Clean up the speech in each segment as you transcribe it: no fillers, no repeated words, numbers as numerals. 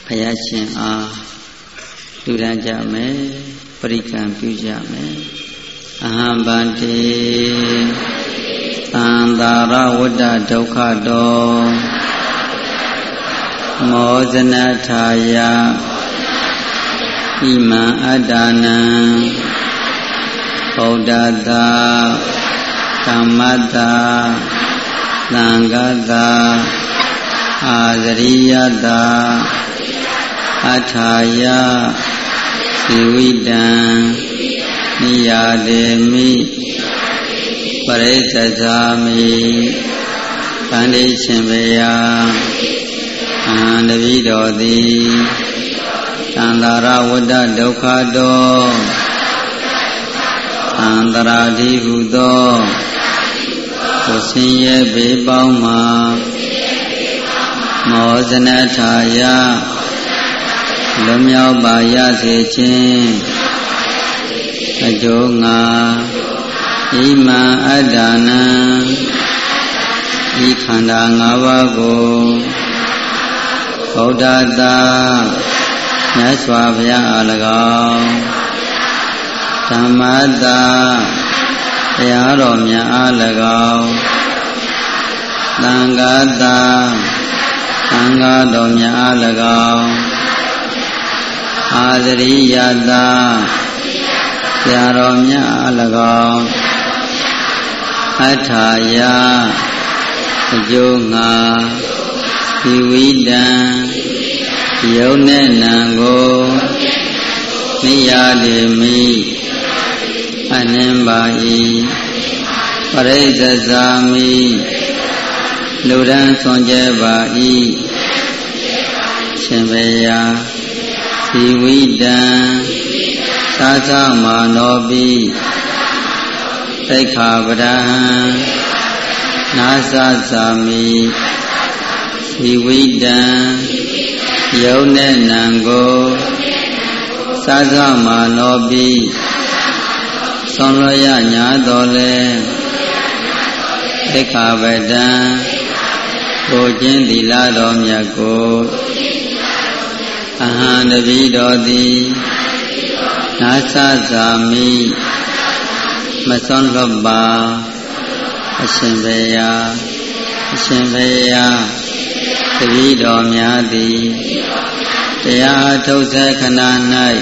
ယားရှင်အားလူဒန်းကြမယ်ပရိကံပြုကြမယ်အဟံဗန္တိသံသာရဝတ္တဒုက္ခတောမောဇနထာယဣမံအတ္တနံဗုဒ္ဓတာဓမ္မတာသံဃတာအာဇရိယတာအထာယစီဝိတံနိယာဒေမိပရိစ္ဆဇာမိဗန္တိရှင်ဘယအဟံတပိတော်သည်သံသာရဝတ္တဒုက္ခတောသံတရာတိဟုသောကိုဆင်းရဲဘေးပေါင်းမှာမောဇနထာယလွန်မြောက်ပါရစေခြင်းအကျိုးငါဣမံအတ္တနံဤခန္ဓာ၅ပါးကိုဗုဒ္ဓတာမြတ်စွာဘုရားအား၎င်းဓမ္မတာတရားတော်မြတ်အား၎င်းသံဃာတာသံဃာတော်မြတ်အား၎င်းအာဇရိယတာဆရာတော်မြတ်အား၎င်းအထာယအကျိုးငါဒီဝိတံယုံနဲ့နံကိုနိယာတိမိအနင်းပါ၏ပရိစ္ဆဇာမိလူရန်ဆွန်ကြပါ၏ရှင်ဘယဒီဝိတံသာသမနောပိသိက္ခာပဒံနာသသာမိဒီဝိတံယုံနဲ့နံကိုသာသမနောပိသွန်လွှရညာတော်လဲသိက္ခာပဒံကိုကျင့်သီလတော်မြတ်ကိုအဟံတပိတော်သည်နာသသာမိမသွန်လွတ်ပါအရှင်ဘုရားအရှင်ဘုရားတပိတော်များသည်တရားထုတ်စေခဏ၌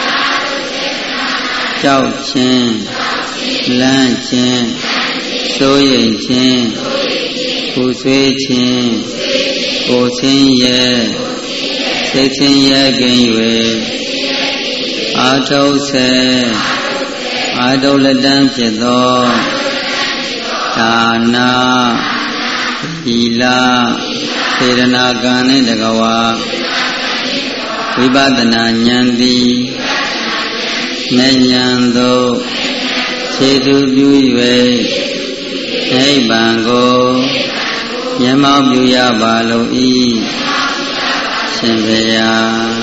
ကြောက်ခြင်းလန့်ခြင်းစိုးရိမ်ခြင်းပူဆွေးခြင်းကိုယ်ဆင်းရဲစိတ်ဆင်းရဲကင်း၍အာထုတ်စေအာတုလတံဖြစ်သောဒါနာသီလစေရနာကံနှင့်တကဝါဝိပဿနာဉာဏ်သည်ဉာဏ်သို့ခြေသူပြု၍နိဗ္ဗာန်ကိုမျက်မှောက်ပြုရပါလို့ဤရှင်ဘုရား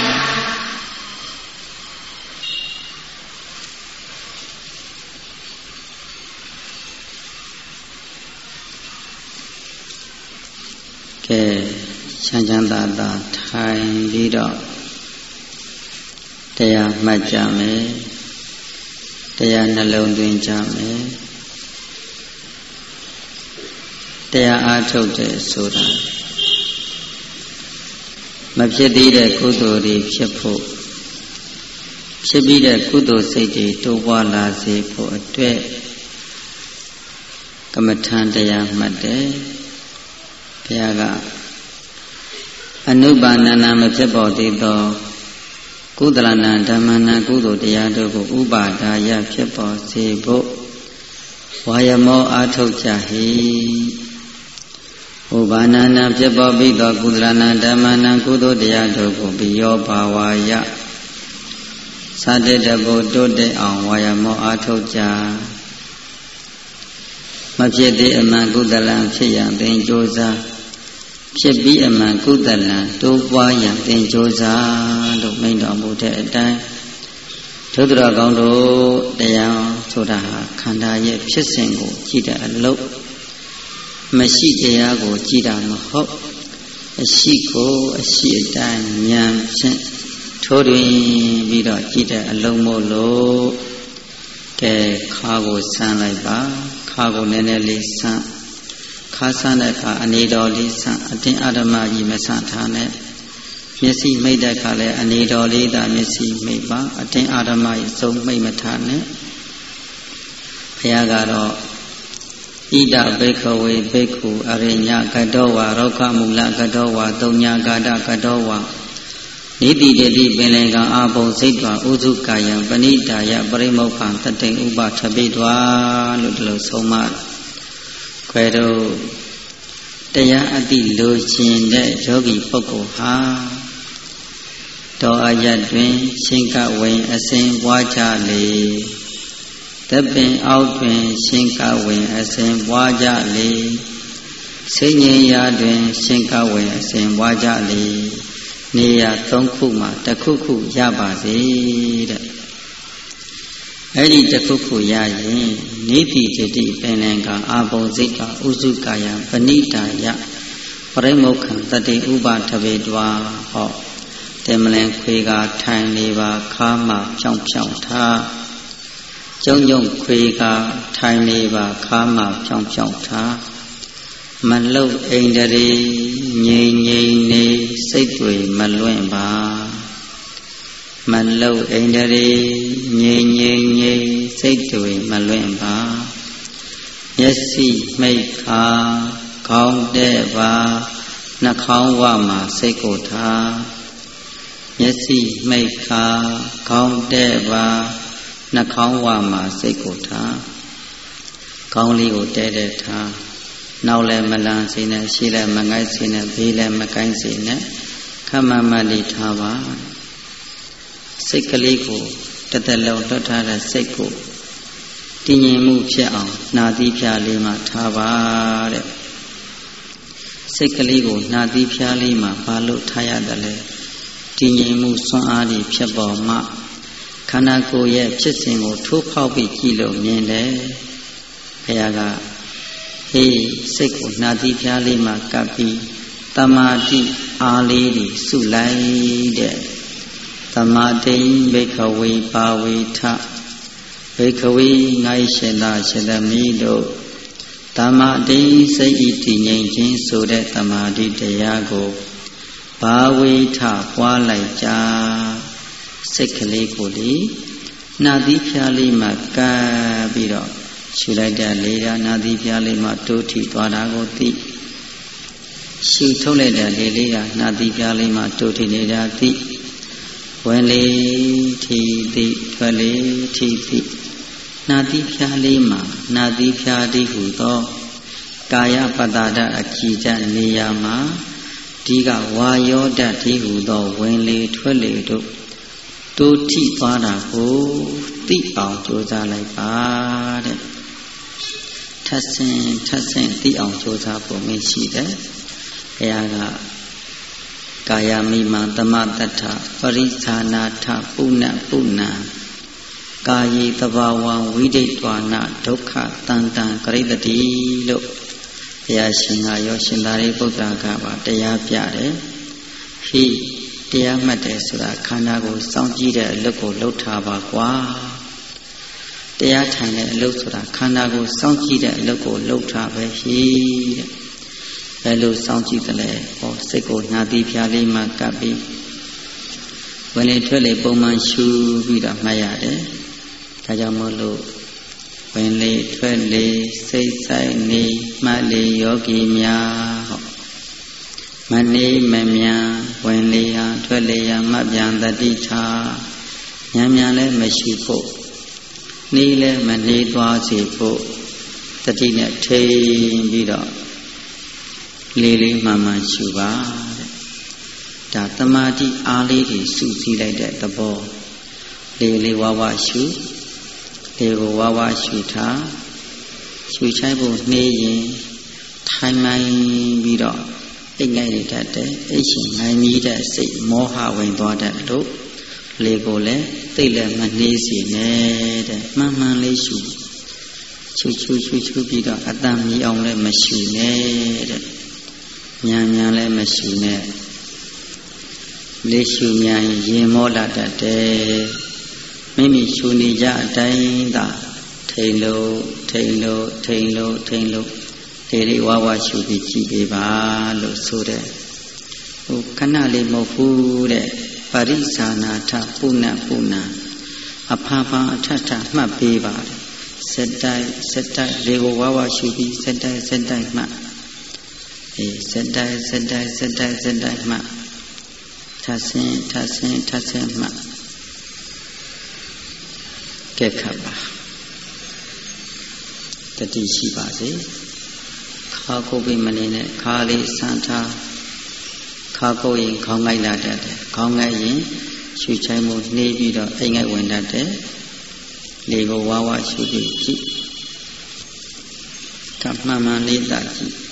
ကဲချမ်းချမ်းသာသာထိုင်ပြီးတော့တရားမှတ်ကြမယ်တရားနှလုံးသွင်းကြမယ်တရားအားထုတ်တယ်ဆိုတာမဖြစ်သေးတဲ့ကုသိုလ်တွေဖြစ်ဖို့ဖြစ်ပြီးတဲ့ကုသိုလ်စိတ်တွေတိုးပွားလာစေဖို့အတွက်ကမ္မထံတရားမှတ်တယ်ဘုရားကအနုပါဏနာမဖြစ်ပေါ်သေးသောကုသလနာဓမ္မနာကုသိုလ်တရားတို့ကိုဥပါဒါယဖြစ်ပေါ်စေဖို့ဝါယမောအားထုတ်ကြဟိဥပါဏနာဖြစ်ပေါ်ပြီးသောကုသလနာဓမ္မနာကုသိုလ်တရားတို့ကိုပိယောဘာဝါယသတ္တတပုတိုးတဲ့အောင်ဝါယမောအားထုတ်ကြမဖြစ်သေးအမှန်ကုသလံဖြစ်ရန်သင်ကြိုးစားဖြစ်ပြီးအမှန်ကုသလံတိုးပွားရန်သင်ကြိုးစားလို့မိန့်တော်မူတဲ့အတိုင်းဒုဒ္ဒရကောင်းတို့တရားဆိုတာဟာခန္ဓာရဲ့ဖြစ်စဉ်ကိုကြည့်တဲ့အလုပ်မရှိတရားကိုကြည့်တာမဟုတ်အရှိကိုအရှိအတိုင်းဉာဏ်ဖြင့်ထိုးတွင်ပြီးတော့ကြည့်တဲ့အလုံးမို့လို့ကဲခါကိုဆန်းလိုက်ပါခါကိုနည်းနည်းလေးဆန်းခါဆန်းတဲ့အခါအနေတော်လေးဆန်းအတင်းအဓမ္မကြီးမဆန်းထားနဲ့မျက်စိမိတ်တဲ့အခါလည်းအနေတော်လေးသာမျက်စိမိတ်ပါအတင်းအဓမ္မကြီးစုံမိတ်မထားနဲ့ဘုရားကတော့ဣဒဘိခဝေဘိက္ခုအရိညကတောဝါရောဂမူလကတောဝါတုံညာကာတကတောဝါနိတိတတိပင်လင်ကအာဘုံစိတ်တော်ဥစုကာယံပဏိတာယပရိမောက္ခံတတိဥပထပိတွာလို့ဒီလိုဆုံးမခွဲတော့တရားအတိလိုချင်တဲ့ယောဂီပုဂ္ဂိုလ်ဟာတောအယတ်တွင်ရှင်ကဝင်အစဉ်ပွားကြလေတပင်အောက်တွင်ရှင်ကဝင်အစဉ်ပွားကြလေစိတ်ငြိမ်ရာတွင်ရှင်ကဝင်အစဉ်ပွားကြလေနေရာ၃ခုမှာတစ်ခုခုရပါစေတဲ့အဲ့ဒီတစ်ခုခုရရင်နိတိတတိပင်လင်ကအာဘုံစိတ်ကဥစုကာယပဏိတာယပရိမောက္ခံတတိဥပထဝေတွာဟောတင်မလင်ခွေကထိုင်နေပါခါမှဖြောင်းဖြောင်းထားကျုံကျုံခွေကထိုင်နေပါခါမှဖြောင်းဖြောင်းထားမလုတ်အိန္ဒြေငြိမ်ငြိမ်နေစိတ်တွေမလွင့်ပါမလုတ်အိန္ဒြေငြိမ်ငြိမ်ငြိမ်စိတ်တွေမလွင့်ပါမျက်စိမိတ်ခါခေါင်းတဲ့ပါနှာခေါင်းဝမှာစိတ်ကိုထားမျက်စိမိတ်ခါခေါင်းတဲ့ပါနှာခေါင်းဝမှာစိတ်ကိုထားခေါင်းလေးကိုတဲတဲထားနောက်လည်းမလန်းစေနဲ့ရှေ့လည်းမငိုက်စေနဲ့ဘေးလည်းမကိုင်းစေနဲ့ခမမလေးထားပါစိတ်ကလေးကိုတသက်လုံးလွတ်ထားတဲ့စိတ်ကိုတည်ငြိမ်မှုဖြစ်အောင်နာသီးဖြားလေးမှာထားပါတဲ့စိတ်ကလေးကိုနာသီးဖြားလေးမှာဘာလို့ထားရတယ်လဲတည်ငြိမ်မှုစွမ်းအားတွေဖြစ်ပေါ်မှခန္ဓာကိုယ်ရဲ့ဖြစ်စဉ်ကိုထိုးဖောက်ပြီးကြည့်လို့မြင်တယ်ဘုရားကဟေးစိတ်ကိုနာသီးဖြားလေးမှာကပ်ပြီးတမာတိအားလေးတွေစုလိုက်တဲ့တမာတိဘိက္ခဝေပါဝေထဘိက္ခဝေငါရှင်သာရှင်သမီးတို့တမာတိစိတ်ဤတည်ငြိမ်ခြင်းဆိုတဲ့တမာတိတရားကိုဘာဝေထပွားလိုက်ကြစိတ်ကလေးကိုလေနာသီးဖြားလေးမှာကပ်ပြီးတော့ရှူလိုက်တဲ့လေရာနာသီးဖြားလေးမှာတိုးထီသွားတာကိုသိရှူထုတ်လိုက်တဲ့လေလေးရာနာသီးဖြားလေးမှာတိုးထီနေတာသိဝင်လေထီသိထွက်လေထီသိနာသီးဖြားလေးမှာနာသီးဖြားတည်းဟူသောကာယပတ္တဒအကြည်ဓာတ်နေရာမှာဒီကဝါယောဓာတ်တည်းဟူသောဝင်လေထွက်လေတို့တိုးထီသွားတာကိုသိအောင်ကြိုးစားလိုက်ပါတဲ့ထပ်ဆင့်သိအောင်ကြိုးစားဖို့မရှိတယ်ဘုရားကကာယမိမသမတ္ထပရိသနာထပုဏ္ဏပုဏ္ဏကာယေတဘာဝံဝိဒိတ်ဝါနဒုက္ခတန်တံကရိတတိလို့ဘုရားရှင်ကရောရှင်သာရိပုတ္တရာကပါတရားပြတယ်ဟိတရားမှတ်တယ်ဆိုတာခန္ဓာကိုစောင့်ကြည့်တဲ့အလုပ်ကိုလုပ်ထားပါကွာတရားထိုင်တဲ့အလုပ်ဆိုတာခန္ဓာကိုစောင့်ကြည့်တဲ့အလုပ်ကိုလုပ်ထားပဲဟိတဲ့ဘယ်လိုစောင့်ကြည့်သလဲဟောစိတ်ကိုနာသီးဖြားလေးမှကပ်ပြီးဝင်လေထွက်လေပုံမှန်ရှုပြီးတော့မှတ်ရတယ်ဒါကြောင့်မို့လို့ဝင်လေထွက်လေစိတ်ဆိုင်နေမှတ်လေယောဂီများဟောမနေမမြန်ဝင်လေဟာထွက်လေဟာမှတ်ပြန်တတိထားမြန်မြန်လည်းမရှိဖို့နေလည်းမနေသွားစေဖို့တတိနဲ့ထိန်ပြီးတော့လေးလေးမှန်မှန်ရှုပါတဲ့ဒါတမာတိအားလေးတွေစုစည်းလိုက်တဲ့သဘောလေးလေးဝါဝရှုလေးကိုဝါဝရှုထားရှုချိုင်းဖို့နှေးရင်ထိုင်မှန်ပြီးတော့အိတ်ငိုက်ရတတ်တယ်အိတ်ရှင်နိုင်မိတဲ့စိတ်မောဟဝင်သွားတတ်လို့လေကိုလည်းသိလည်းမနှေးစီနဲ့တဲ့မှန်မှန်လေးရှုချူပြီးတော့အတန်မြည်အောင်လည်းမရှူနဲ့တဲ့ဒါကြောင့်မို့လို့ဝင်လေထွက်လေစိတ်ဆိုင်နေမှတ်လေယောဂီများဟောမနေမမြန်ဝင်လေဟာထွက်လေဟာမှတ်ပြန်တတိထားညာလည်းမရှိနဲ့လေးရှုမြန်ရင်မောလာတတ်တယ်မိမိရှုနေကြအတိုင်းသာထိန်လို့လေဝါရှုပြီးကြည့်ပေးပါလို့ဆိုတဲ့ဟိုခဏလေးမဟုတ်ဘူးတဲ့ပရိစ္ဆာနာထပုဏ္ဏအဖာဖာအထထမှတ်ပေးပါစက်တိုက်လေကိုဝါရှုပြီးစက်တိုက်မှတ်စက်တိုက်မှတ်ထဆင်းမှတ်ကဲခပ်ပါတတိရှိပါစေခါကိုပြီးမနေနဲ့ခါလေးဆန်းထားခါကိုရင်ခေါင်းငိုက်လာတတ်တယ်ခေါင်းငိုက်ရင်ရှုချိုင်းမှုနှေးပြီးတော့အိမ်ငိုက်ဝင်တတ်တယ်လေကိုဝါရှုပြီးကြည့်ဓမ္မမှန်လေးသာကြည့်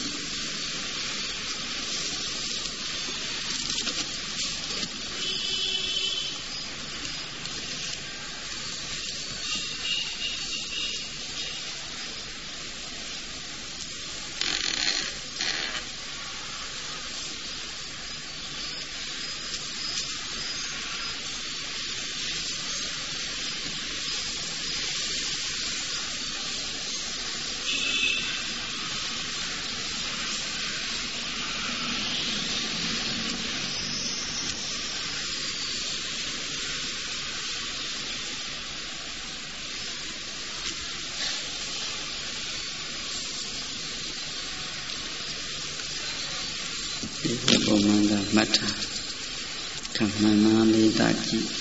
ပုံမှန်ကမှတ်ထားခမှန်မှန်လေးသာကြည့်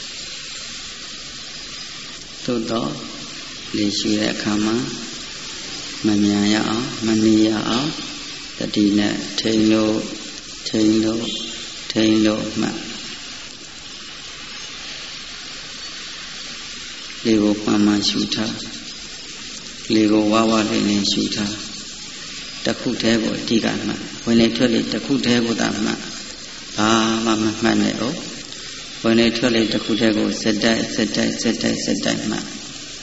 သို့တော့လေရှုတဲ့အခါမှာမမြန်ရအောင်မနေရအောင်တတိနဲ့ထိန်လို့မှတ်လေကိုမှန်ရှုထားလေကိုဝါလေးနဲ့ရှုထားတခုတည်းကိုအဓိကမှတ်ဝင်လေထွက်လေတခုတည်းကိုသာမှတ်ဘာမှမမှတ်နဲ့ဟုတ်ဝင်လေထွက်လေတခုတည်းကိုစက်တိုက်မှတ်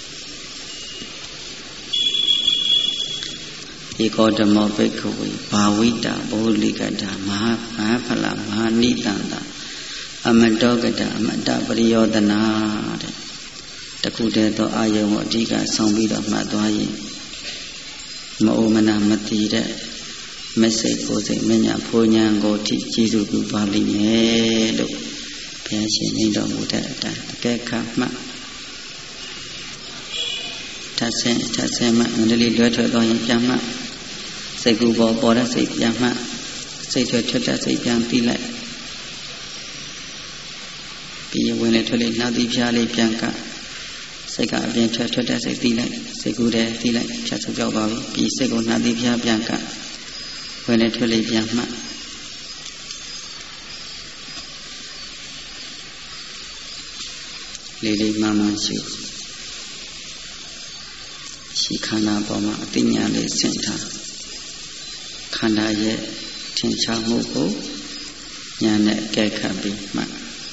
ဧကောဓမ္မောဘိက္ခဝေဘာဝိတာဘောလိကတာမဟာဖလမဟာနိတံတာအမတောကတာအမတပရိယောဒနာတဲ့တခုတည်းသောအာယုံကိုအဓိကဆောင်ပြီးတော့မှတ်သွားရင်မအိုမနာမတိတဲ့မစိတ်ကိုယ်စိတ်မညာဖိုးညာကိုထိကျေစုပြုပါလိမ့်မယ်လို့ဘုရားရှင်မိန့်တော်မူတဲ့အတိုင်းအကဲခတ်မှထဆင်းမှမန္တလေးလွဲထွက်သွားရင်ပြန်မှစိတ်ကူပေါ်တဲ့စိတ်ပြန်မှစိတ်ထွက်တဲ့စိတ်ပြန်ပြီးလိုက်ပြီးဝင်လေထွက်လေနှာသီးဖြားလေးပြန်ကစိတ်ကအပြင်ထွက်တဲ့စိတ်တီးလိုက်စိတ်ကူးတယ်တီးလိုက်ဖြတ်ဆုပ်ကြောက်ပါပြီပြီးစိတ်ကိုနှာသီးဖြားပြန်ကဝင်လေထွက်လေပြန်မှလေးမှန်ရှိခန္ဓာပေါ်မှာအသိဉာဏ်လေးဆင့်ထားခန္ဓာရဲ့ထင်ရှားမှုကိုဉာဏ်နဲ့ကြိုက်ခတ်ပြီးမှ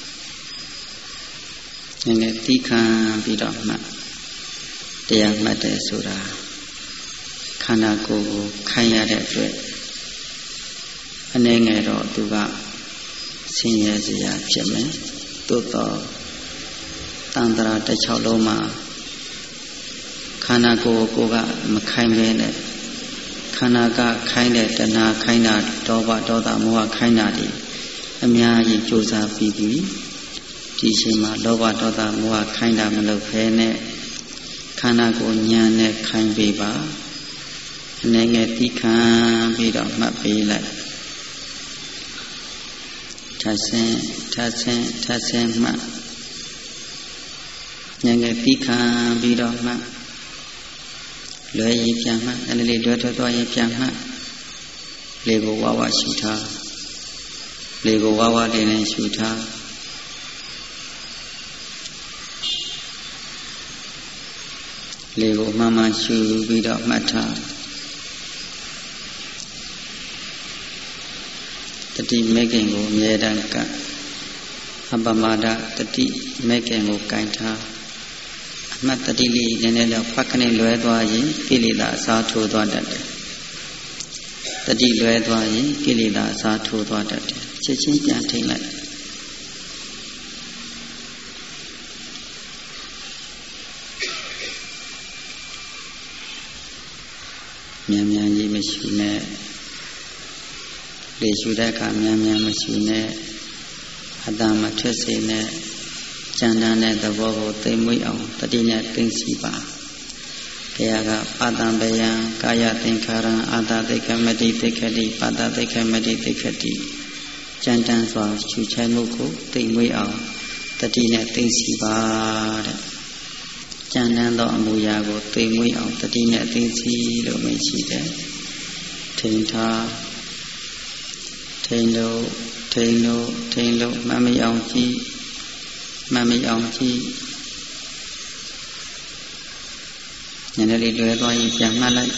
ငယ်ငယ်သိခံပြီးတော့မှတရားမှတ်တယ်ဆိုတာခန္ဓာကိုယ်ကိုခိုင်းရတဲ့အတွက်အနေငယ်တော့သူကဆင်းရဲစရာဖြစ်မယ်သို့တော့တန်ត្រာတစ်ချောင်းလုံးမှာခန္ဓာကိုယ်ကမခိုင်းပဲနဲ့ခန္ဓာကခိုင်းတဲ့တဏှာခိုင်းတာဒေါသမောဟခိုင်းတာဒီအများကြီးကြိုးစားပြီးပြီဒီချိန်မှာလောဘဒေါသမောဟခိုင်းတာမလုပ်ဖဲနဲ့ခန္ဓာကိုယ်ဉာဏ်နဲ့ခိုင်းပေးပါအနေငယ်သိခံပြီးတော့မှတ်ပေးလိုက်ထဆင်းမှတ်ဉာဏ်ငယ်သိခံပြီးတော့မှလွယ်ရင်ပြန်မှအဲ့လေးလွယ်ထွက်သွားရင်ပြန်မှလေကိုဝါရှုထားလေကိုဝါလေးနဲ့ရှုထားလေကိုမှန်ရှုပြီးတော့မှတ်ထားတတိမဲခင်ကိုအမြဲတမ်းကအပမဒတတိမဲခင်ကိုကင်ထားအမှတ်တတိလေးနည်းနည်းတော့ဖတ်ခနဲ့လွဲသွားရင်ကိလေသာအစားထိုးသွားတတ်တယ်တတိလွဲသွားရင်ကိလေသာအစားထိုးသွားတတ်တယ်ချက်ချင်းပြန်ထိန်လိုက်မြန်မြန်ကြီးမရှိနဲ့လေရှုတဲ့အခါမြန်မြန်မရှိနဲ့အတန်မထွက်စေနဲ့ကြံတန်းတဲ့သဘောကိုသိမ့်မွေ့အောင်တတိနဲ့သိမ့်စီပါဘုရားကပါတံပယံကာယသင်္ခါရံအာတသိက္ခမတိသိက္ခတိပါတသိက္ခမတိသိက္ခတိကြံတန်းစွာရှုချိုင်မှုကိုသိမ့်မွေ့အောင်တတိနဲ့သိမ့်စီပါတဲ့ကြံတန်းသောအမူအရာကိုသိမ့်မွေ့အောင်တတိနဲ့သိမ့်စီလို့မရှိတယ်ထိန်ထားထိန်လို့မမအောင်ကြည့်ညနေလေးလွယ်သွားရင်ပြန်မှတ်လိုက်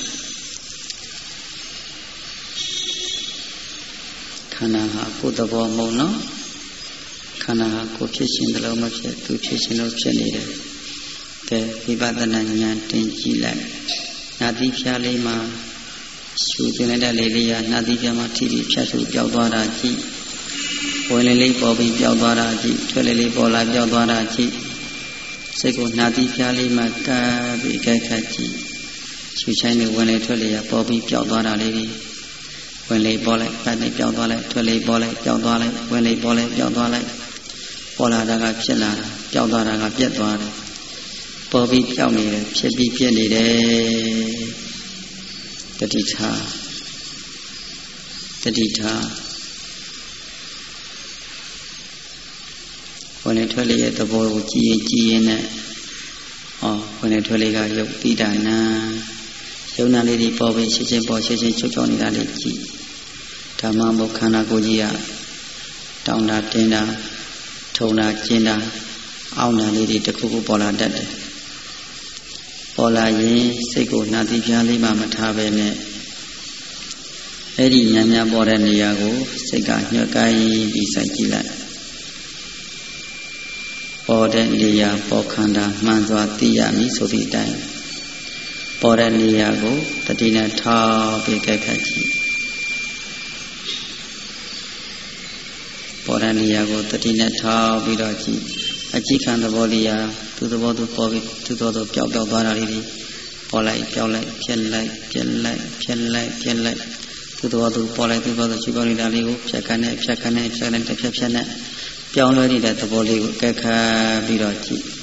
ခန္ဓာဟာကိုယ်သဘောမဟုတ်နော်ခန္ဓာဟာကိုယ်ဖြစ်ရှင်တယ်လို့မဖြစ်သူဖြစ်ရှင်လို့ဖြစ်နေတယ်ကဲဝိပဿနာဉာဏ်တင်ကြည့်လိုက်နာတိဖြားလေးမှာရှုတင်လိုက်တဲ့လေးရနာတိဖြားမှာထိပြီးဖြတ်သူပျောက်သွားတာကြည့်ဝင်လေးပေါ်ပြီးပျောက်သွားတာကြည့်ထွက်လေးပေါ်လာပျောက်သွားတာကြည့်စိတ်ကိုနာတိဖြားလေးမှာကပ်ပြီးကြိုက်ခတ်ကြည့်ရှုချိုင်းနေဝင်လေးထွက်လေးပေါ်ပြီးပျောက်သွားတာလေးဝင်လေးပေါ်လိုက်ပတ်လေးပျောက်သွားလိုက်ထွက်လေးပေါ်လိုက်ပျောက်သွားလိုက်ဝင်လေးပေါ်လိုက်ပျောက်သွားလိုက်ပေါ်လာတာကဖြစ်လာတာပျောက်သွားတာကပြတ်သွားတယ်ပေါ်ပြီးပျောက်နေတယ်ဖြစ်ပြီးပြတ်နေတယ်တတိထားဝင်လေထွက်လေရဲ့သဘောကိုကြည်ရင်နဲ့ဝင်လေထွက်လေကရုပ်တိဒါနာရုပ်နာလေးတွေပေါ်ပြီးရှင်းချင်းပေါ်ရှင်းချင်းချုပ်ချုပ်နေတာလေးကြည်ဓမ္မဘုခန္ဓာကိုယ်ကြီးကတောင်းတာတင်းတာထုံတာကျင်းတာအောင်းတာလေးတွေတစ်ခုခုပေါ်လာတတ်တယ်ပေါ်လာရင်စိတ်ကိုနာတိပြားလေးမှမထားပဲနဲ့အဲ့ဒီဉာဏ်များပေါ်တဲ့နေရာကိုစိတ်ကညှို့ကိုင်းပြီးစိုက်ကြည့်လိုက်ပေါ်တဲ့နေရာပေါ်ခန္ဓာမှန်စွာသိရမည်ဆိုသည့်အတိုင်းပေါ်တဲ့နေရာကိုတတိနဲ့ထောက်ပြီးကြက်ခတ်ကြည့်ပေါ်တဲ့နေရာကိုတတိနဲ့ထောက်ပြီးတော့ကြည့်အကြည့်ခံသဘောလေးရာသူသဘောသူပေါ်ပြီးသူသဘောသူပျောက်သွားတာလေးတွေပေါ်လိုက်ပျောက်လိုက်ဖြစ်လိုက်သူသဘောသူပေါ်လိုက်သူသဘောသူချီပေါ်နေတာလေးကိုဖြတ်ခနဲ့တစ်ဖြတ်နဲ့ပြောင်းလဲနေတဲ့သဘောလေးကိုကက်ခတ်ပြီးတော့ကြည့်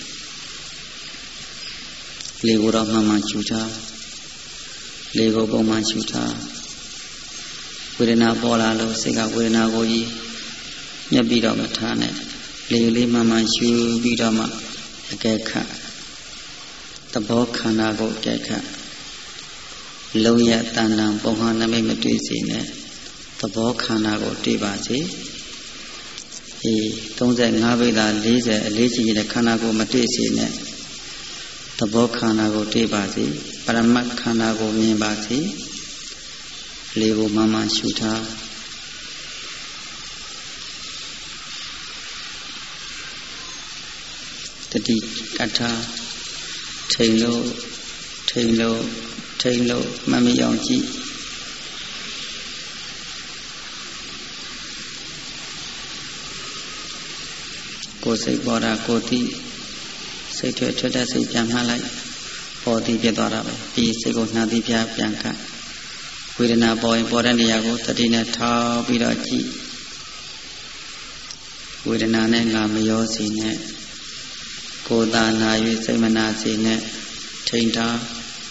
လေကိုတော့မှန်မှန်ချူထားလေကိုပုံမှန်ချူထားဝေဒနာပေါ်လာလို့စိတ်ကဝေဒနာကိုကြီးညှက်ပြီးတော့မထားနဲ့လေလေးမှန်မှန်ရှူပြီးတော့မှအကဲခတ်သဘောခန္ဓာကိုအကဲခတ်လုံးရတန်တန်ပုံဟာနမိတ်မတွေ့စေနဲ့သဘောခန္ဓာကိုတွေ့ပါစေ35ဗိဒ္ဓ40အလေးကြီးတဲ့ခန္ဓာကိုမတွေ့စေနဲ့သဘောခန္ဓာကိုတွေ့ပါစေပရမတ်ခန္ဓာကိုမြင်ပါစေလေကိုမှန်မှန်ရှုထားတတိကထာထိန်လို့မမအောင်ကြည့်ကိုယ်စိတ်ပေါ်တာကိုယ်သိစိတ်ထွက်တဲ့စိတ်ပြန်မှတ်လိုက်ပေါ်သိပြသွားတာပဲဒီစိတ်ကိုနှာသိပြပြန်ခတ်ဝေဒနာပေါ်ရင်ပေါ်တဲ့နေရာကိုတတိနဲ့ထောက်ပြီးတော့ကြည့်ဝေဒနာနဲ့ငါမရောစီနဲ့ကိုယ်သာနာ၍စိတ်မနာစီနဲ့ထိန်ထား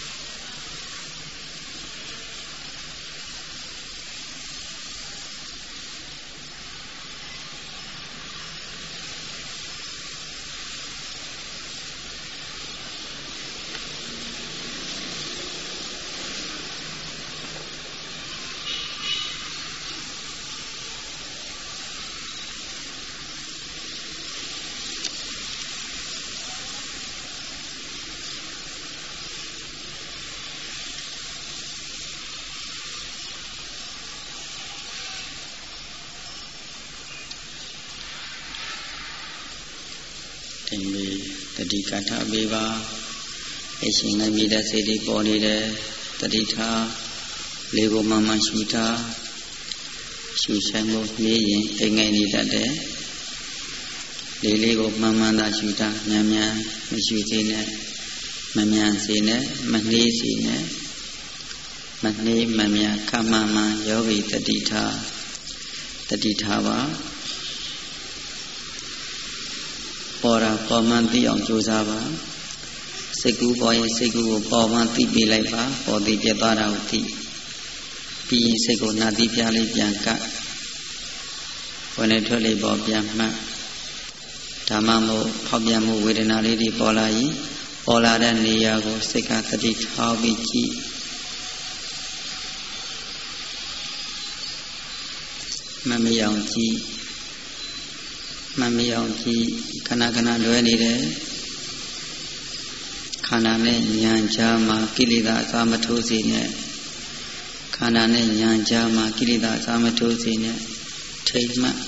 တင်ပြီးတတိကထာပေးပါအရှင်နိုင်မိတဲ့စိတ်တွေပေါ်နေတယ်တတိထားလေကိုမှန်မှန်ရှုထားရှုဆိုင်မှုနေရင်အိမ်ငယ်နေတတ်တယ်လေလေးကိုမှန်မှန်သာရှုထားမြန်မြန်မရှုသေးနဲ့မမြန်စေနဲ့မနှေးစေနဲ့မနှေးမမြန်ခမှန်မှန်ယောဂီတတိထားပါပေါ်တာပေါ်မှန်သိအောင်ကြိုးစားပါစိတ်ကူးပေါ်ရင်စိတ်ကူးကိုပေါ်မှန်သိပေးလိုက်ပါပေါ်သိပြသွားတာကိုသိပြီးရင်စိတ်ကိုနာတိပြလေးပြန်ကပ်ဝင်နေထွက်လေးပေါ်ပြန်မှတ်ဓမ္မမို့ဖောက်ပြန်မှုဝေဒနာလေးတွေပေါ်လာရင်ပေါ်လာတဲ့နေရာကိုစိတ်ကတတိထားပြီးကြည့်မမအောင်ကြည့်ခဏခဏလွဲနေတယ်ခန္ဓာနဲ့ဉာဏ်ကြားမှာကိလေသာအစာမထိုးစေနဲ့ခန္ဓာနဲ့ဉာဏ်ကြားမှာကိလေသာအစာမထိုးစေနဲ့ထိတ်မှတ်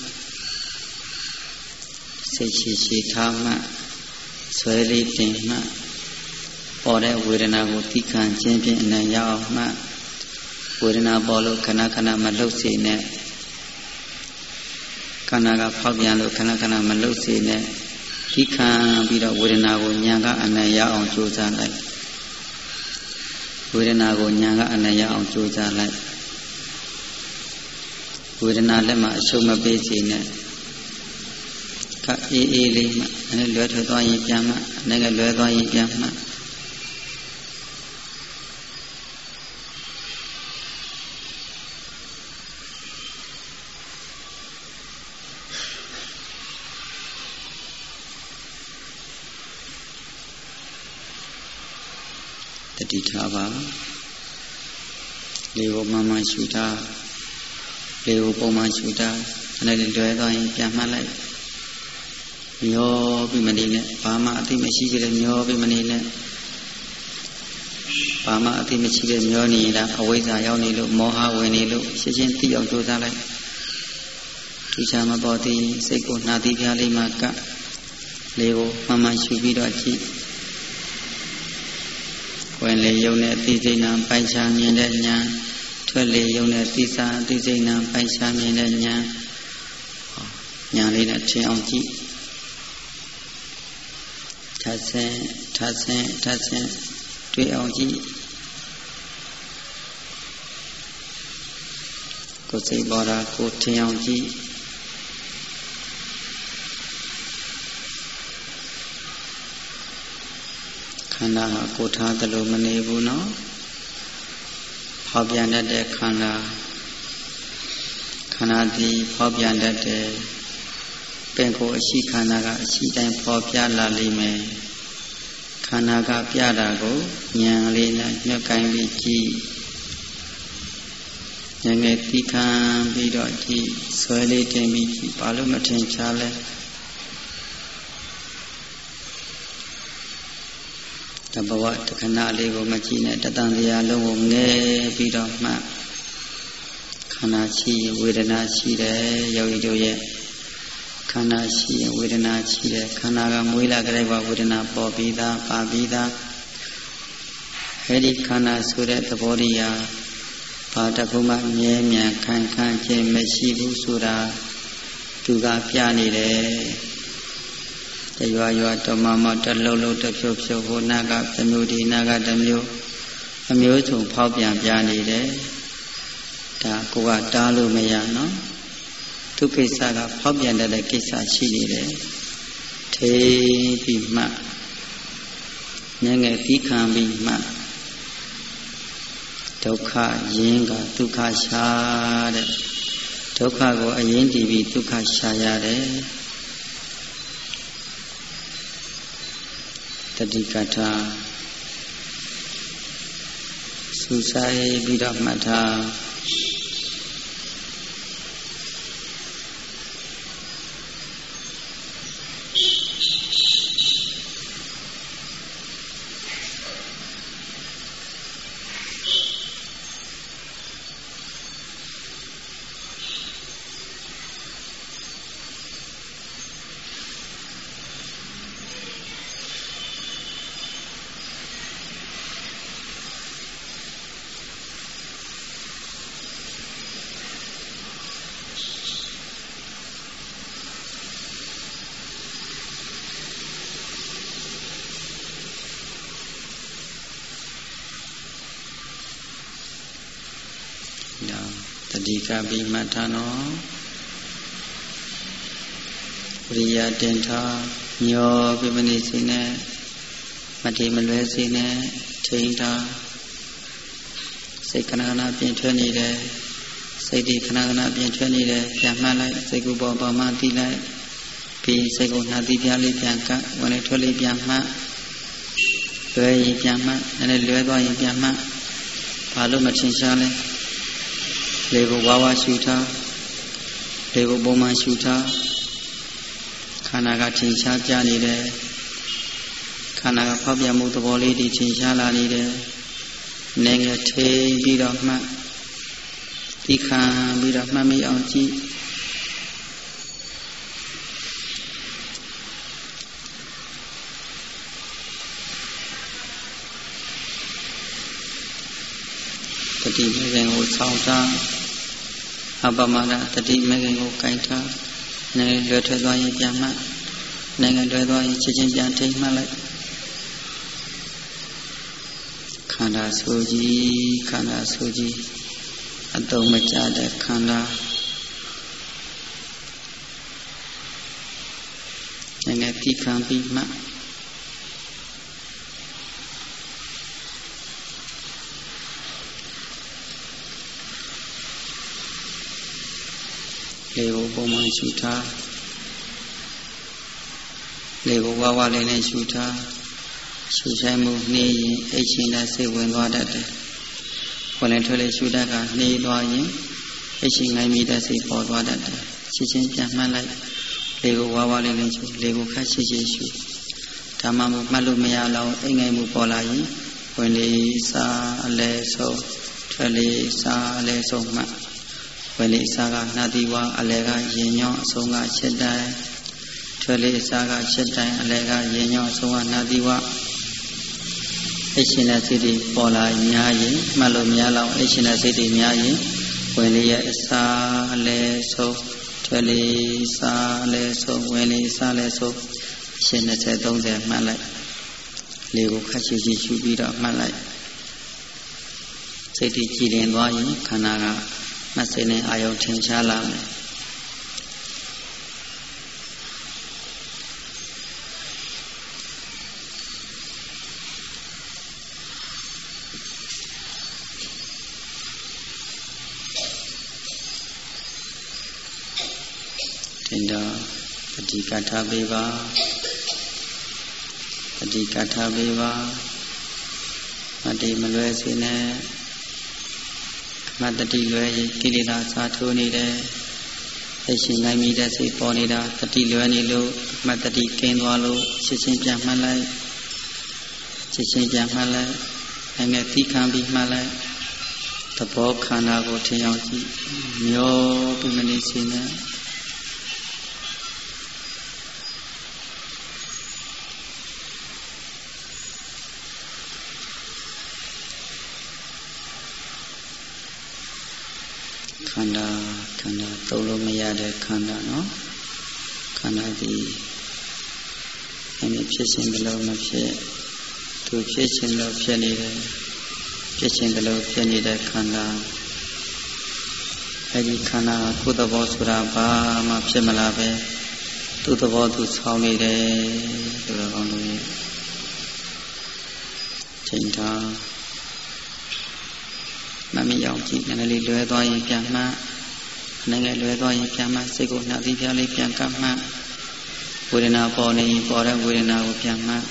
စိတ်ရှိထားမှဆွဲလေးတင်မှပေါ်တဲ့ဝေဒနာကိုသိခံခြင်းဖြင့်အနံ့ရအောင်မှဝေဒနာပေါ်လို့ခဏခဏမလှုပ်စေနဲ့ခန္ဓာကဖောက်ပြန်လို့ခဏခဏမလှုပ်စေနဲ့သိခံပြီးတော့ဝေဒနာကိုဉာဏ်ကအနံ့ရအောင်ကြိုးစားလိုက်ဝေဒနာကိုဉာဏ်ကအနံ့ရအောင်ကြိုးစားလိုက်ဝေဒနာလက်မှာအရှုံးမပေးစေနဲ့ကအေးအေးလေးမှအဲလွယ်ထွက်သွားရင်ပြန်မှအဲကလွယ်သွားရင်ပြန်မှတတိထားပါလေကိုမှန်မှန်ရှုထားလေကိုပုံမှန်ရှုထားအဲဒီလွယ်သွားရင်ပြန်မှတ်လိုက်မျောပြီးမနေနဲ့ဘာမှအသိမရှိကြတဲ့မျောပြီးမနေနဲ့ဘာမှအသိမရှိတဲ့မျောနေရင်ဒါအဝိဇ္ဇာရောက်နေလို့မောဟဝင်နေလို့ရှင်းရှင်းသိအောင်ကြိုးစားလိုက်ထူးခြားမပေါ်သေးစိတ်ကိုနှာသီးပြားလေးမှကလေကိုမှန်မှန်ရှုပြီးတော့ကြည့်ဝင်လေယုံနဲ့သိစိတ်နာပိုင်ခြားမြင်တဲ့ဉာဏ်ထွက်လေယုံနဲ့သိစာသိစိတ်နာပိုင်ခြားမြင်တဲ့ဉာဏ်လေးနဲ့ထင်အောင်ကြည့်ထပ်ဆင်းတွေ့အောင်ကြည့်ကိုယ်စိတ်ပေါ်တာကိုထင်အောင်ကြည့်ခန္ဓာဟာကိုထားသလိုမနေဘူးနော်ဖောက်ပြန်တတ်တဲ့ခန္ဓာသည်ဖောက်ပြန်တတ်တဲ့ပင်ကိုအရှိခန္ဓာကအရှိတိုင်းဖော်ပြလာလိမ့်မယ်ခန္ဓာကပြတာကိုဉာဏ်လေးနဲ့ညှက်ကိုင်းပြီးကြည့်ဉာဏ်နဲ့သိခံပြီးတော့ကြည့်ဆွဲလေးတင်ပြီးကြည့်ဘာလို့မထင်ရှားလဲတဘဝတခဏလေးကိုမကြည့်နဲ့တတန်တရားလုံးကိုငဲပြီးတော့မှခန္ဓာရှိဝေဒနာရှိတယ်ယောဂီတို့ရဲ့ခန္ဓာရှိရင်ဝေဒနာရှိတယ်ခန္ဓာကမွေးလာကြတဲ့ဘဝဝေဒနာပေါ်ပြီးသားပါပြီးသားအဲဒီခန္ဓာဆိုတဲ့သဘောတရားဘာတခုမှမြဲမြံခိုင်ခန့်ခြင်းမရှိဘူးဆိုတာသူကပြနေတယ်တရွာတမမတလုံးတဖြုတ်ဟိုနာကတစ်မျိုးဒီနာကတစ်မျိုးအမျိုးစုံဖောက်ပြန်ပြနေတယ်ဒါကိုကတားလို့မရနော်သူကိစ္စကဖောက်ပြန်တဲ့ကိစ္စရှိနေတယ်ထိပြီးမှငယ်သီးခံပြီးမှဒုက္ခရင်းကဒုက္ခရှာတဲ့ဒုက္ခကိုအရင်တည်ပြီးဒုက္ခရှာရတယ်တတိကထာစူဆိုင်ပြီးတော့မှတ်ထားတိကပိမထနောဝိရိယတင်ထားမျောပြမနေစေနဲ့မတိမလွဲစေနဲ့ထိန်းထားစိတ်ခဏခဏပြင်ထွက်နေတယ်စိတ်ဒီခဏခဏပြင်ထွက်နေတယ်ပြန်မှတ်လိုက်စိတ်ကူပေါ်ပေါ်မှသိလိုက်ပြီးစိတ်ကိုနှာသီးပြားလေးပြန်ကပ်ဝင်လေထွက်လေးပြန်မှတ်လွယ်ရင်ပြန်မှတ်နဲ့လွယ်သွားရင်ပြန်မှတ်ဘာလို့မထင်ရှားလဲလေကိုဝါဝါရှူထားလေကိုပုံမှန်ရှူထားခန္ဓာကထင်ရှားကြနေတယ်ခန္ဓာကဖောက်ပြန်မှုသဘောလေးတွေထင်ရှားလာနေတယ်နေငယ်ထိပြီးတော့မှတ်ဒီခံပြီးတော့မှတ်မိအောင်ကြည့်တတိမေခင်ကိုဆောင်းထားအပမဒတတိမေခင်ကိုကိုင်ထားနေလွယ်ထွက်သွားရင်ပြန်မှတ်နိုင်ငံလွယ်သွားရင်ချက်ချင်းပြန်ထိမှတ်လိုက်ခန္ဓာဆိုကြီးခန္ဓာဆိုကြီးအတုံးမကြတဲ့ခန္ဓာနိုင်ငံတိခံပြီးမှလေကိုပုံမှန်ရှုထားလေကိုဝါဝါလေးနဲ့ရှုထားရှုဆိုင်မှုနှေးရင်အိတ်ရှင်တဲ့စိတ်ဝင်သွားတတ်တယ်ဝင်လည်းထွက်လေရှုတတ်ကနှေးသွားရင်အိတ်ရှင်နိုင်မိတဲ့စိတ်ပေါ်သွားတတ်တယ်ရှင်းရှင်းပြန်မှတ်လိုက်လေကိုဝါဝါလေးနဲ့ရှုလေကိုခက်ရှင်းရှင်းရှုဓမ္မမှုမှတ်လို့မရတော့အိမ်ငယ်မှုပေါ်လာရင်ဝင်လေစားအလဲဆုံးထွက်လေစားအလဲဆုံးမှတ်ဝင်လေစားကနှာတိဝါအလဲကရင်ညောအဆုံးကချက်တိုင်းထွက်လေစားကချက်တိုင်းအလဲကရင်ညောအဆုံးကနှာတိဝါအိရှင်တဲ့စိတ်တွေပေါ်လာများရင်မှတ်လို့မရတော့အိရှင်တဲ့စိတ်တွေများရင်ဝင်လေရဲ့အစားအလဲဆုံးထွက်လေစားအလဲဆုံးဝင်လေစားလဲဆုံးရှင်20 30မှတ်လိုက်လေကိုခက်ချီချီရှုပြီးတော့မှတ်လိုက်စိတ်တွေကြည်လင်သွားရင်ခန္ဓာကမစိနဲ့အာယုံထင်ရှားလာမယ်တင်တော့ပฏิကထာပေးပါပฏิကထာပေးပါမတိမလွဲစေနဲ့မတတိလွဲကိလေသာစာထိုးနေတယ်အရှင်နိုင်မိတဲ့စိတ်ပေါ်နေတာတတိလွဲနေလို့မတတိကင်းသွားလို့ချက်ချင်းပြန်မှတ်လိုက်ချက်ချင်းပြန်မှတ်လိုက်အဲ့ဒီခံပြီးမှတ်လိုက်သဘောခန္ဓာကိုထင်အောင်ကြည့်မျောပြီးမနေစေနဲ့ခန္ဓာသုံးလို့မရတဲ့ခန္ဓာနော်ခန္ဓာဒီအဲ့ဖြစ်ခြင်းဘယ်လိုမဖြစ်သူဖြစ်ခြင်းလို့ဖြစ်နေတယ်ဖြစ်ခြင်းဘယ်လိုဖြစ်နေတဲ့ခန္ဓာအဲ့ဒီခန္ဓာကိုယ်သဘောဆိုတာဘာမှဖြစ်မလာပဲသူ့သဘောသူဆောင်းနေတယ်ဆိုတော့ကောင်းလို့ချိန်ထားမမရောက်ကြည့်နည်းနည်းလေးလွဲသွားရင်ပြန်မှနိုင်ငံလွဲသွားရင်ပြန်မှစိတ်ကိုနှာသီးပြားလေးပြန်ကပ်မှဝေဒနာပေါ်နေပေါ်တဲ့ဝေဒနာကိုပြန်မှ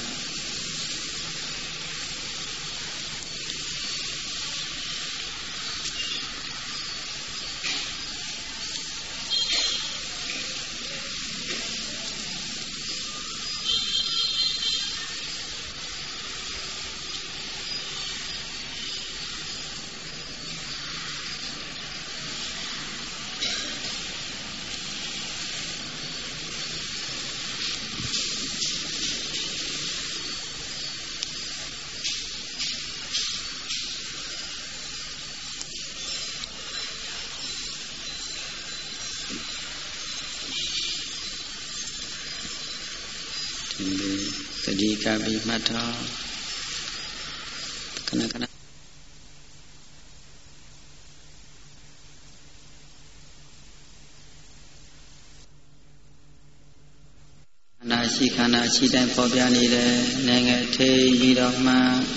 တတိကပိမှတ်ထားခဏခဏရှိခန္ဓာရှိတိုင်းပေါ်ပြနေတယ်နိုင်ငံထိပြီးတော့မှ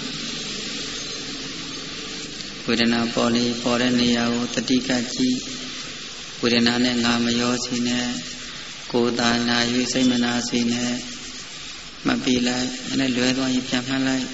ဝေဒနာပေါ်လေပေါ်တဲ့နေရာကိုတတိကကြည့်ဝေဒနာနဲ့ငါမရောစီနဲ့ကိုယ်သာနာ၍စိတ်မနာစီနဲ့မပြေလိုက်အဲ့လွဲသွားရင်ပြန်မှတ်လိုက်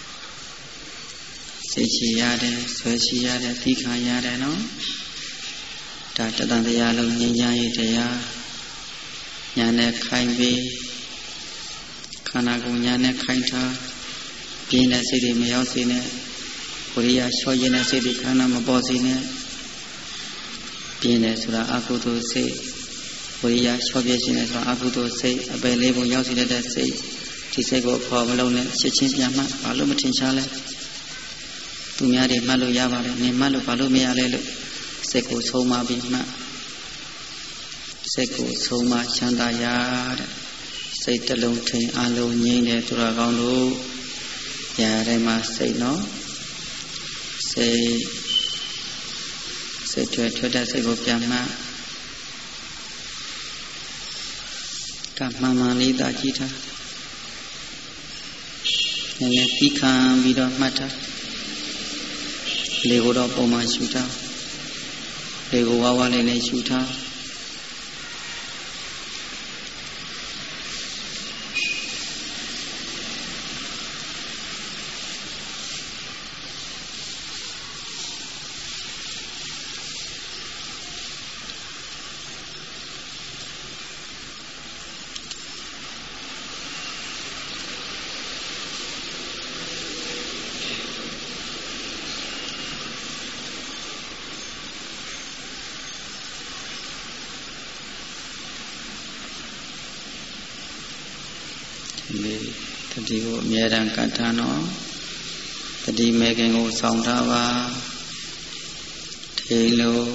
စိတ်ရှိရတယ်ဆွဲရှိရတယ်သိခံရတယ်နော်ဒါတတန်တရားလုံးငြိမ်းချမ်းရေးတရားညာနဲ့ခိုင်ပြီးခန္ဓာကိုယ်ညာနဲ့ခိုင်ထားပြင်းတဲ့စိတ်တွေမရောက်စေနဲ့ဝိရိယလျှော့ရင်းတဲ့စိတ်တွေခန္ဓာမပေါ်စေနဲ့ပြင်းတယ်ဆိုတာအကုသိုလ်စိတ်ဝိရိယလျှော့ပြခြင်းနဲ့ဆိုတာအကုသိုလ်စိတ်အပယ်လေးပုံရောက်စေတဲ့စိတ်ဒီစိတ်ကိုခေါ်မလုံးနဲ့ချက်ချင်းပြန်မှတ်ဘာလို့မထင်ရှားလဲသူများတွေမှတ်လို့ရပါတယ်နင်မှတ်လို့ဘာလို့မရလဲလို့စိတ်ကိုဆုံးမပြီးမှတ်စိတ်ကိုဆုံးမချမ်းသာရတဲ့စိတ်တလုံးထိန်အလုံးငြိမ့်တဲ့သူတော်ကောင်းတို့ညာထဲမှာစိတ်နော်စိတ်ထွက်တဲ့စိတ်ကိုပြန်မှတ်ကမှန်မှန်လေးသာကြည့်ထားနည်းနည်းသိခံပြီးတော့မှတ်ထားလေကိုတော့ပုံမှန်ရှုထားလေကိုဝါးဝါးလေးနဲ့ရှုထားတတိကိုအမြဲတမ်းကတ်ထားနော်တတိမဲခင်ကိုဆောင်ထားပါထိန်